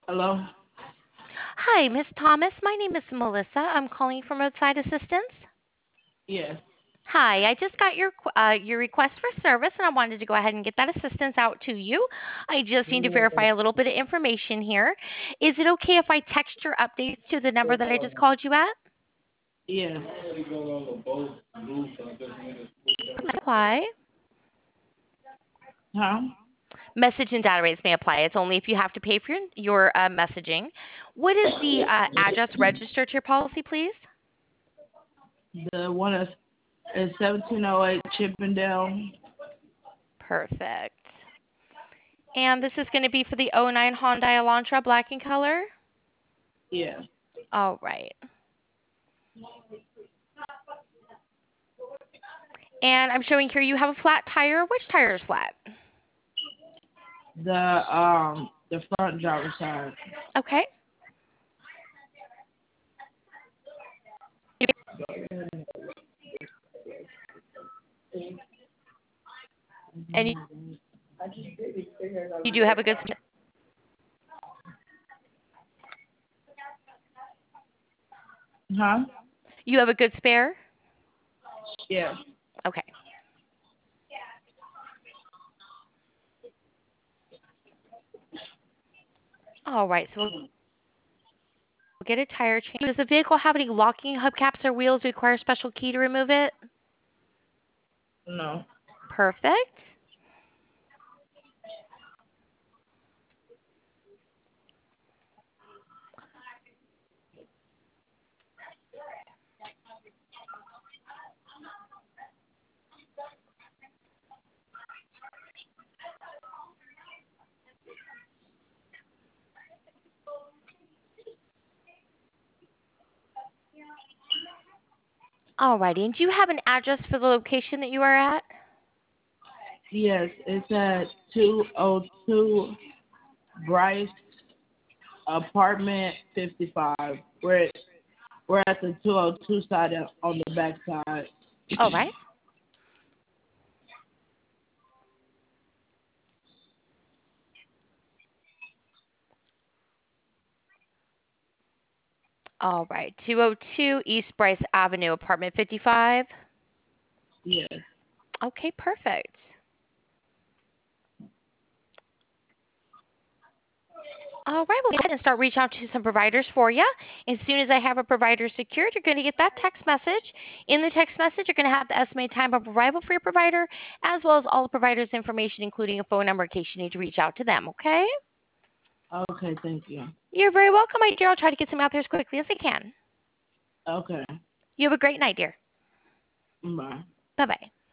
Hello? Hi, Miss Thomas. My name is Melissa. I'm calling from Roadside Assistance. Yes. Hi, I just got your request for service, and I wanted to go ahead and get that assistance out to you. I just need to verify a little bit of information here. Is it okay if I text your updates to the number that I just called you at? Yes. Apply. Huh? Message and data rates may apply. It's only if you have to pay for your messaging. What is the address registered to your policy, please? The one is 1708 Chippendale. Perfect. And this is going to be for the '09 Hyundai Elantra, black in color. Yes. All right. And I'm showing here you have a flat tire. Which tire is flat? The front driver's side. Okay. And you do have a good Huh? you have a good spare? Yes. Okay. All right. So we'll get a tire change. Does the vehicle have any locking hubcaps or wheels? Require a special key to remove it? No. Perfect. All righty. And do you have an address for the location that you are at? Yes. It's at 202 Bryce Apartment 55. We're at the 202 side on the back side. All right. All right. 202 East Bryce Avenue, apartment 55. Yes. Okay, perfect. All right, we'll go ahead and start reaching out to some providers for you. As soon as I have a provider secured, you're going to get that text message. In the text message, you're going to have the estimated time of arrival for your provider, as well as all the provider's information, including a phone number in case you need to reach out to them, okay? Okay, thank you. You're very welcome, my dear. I'll try to get some out there as quickly as I can. Okay. You have a great night, dear. Bye. Bye bye.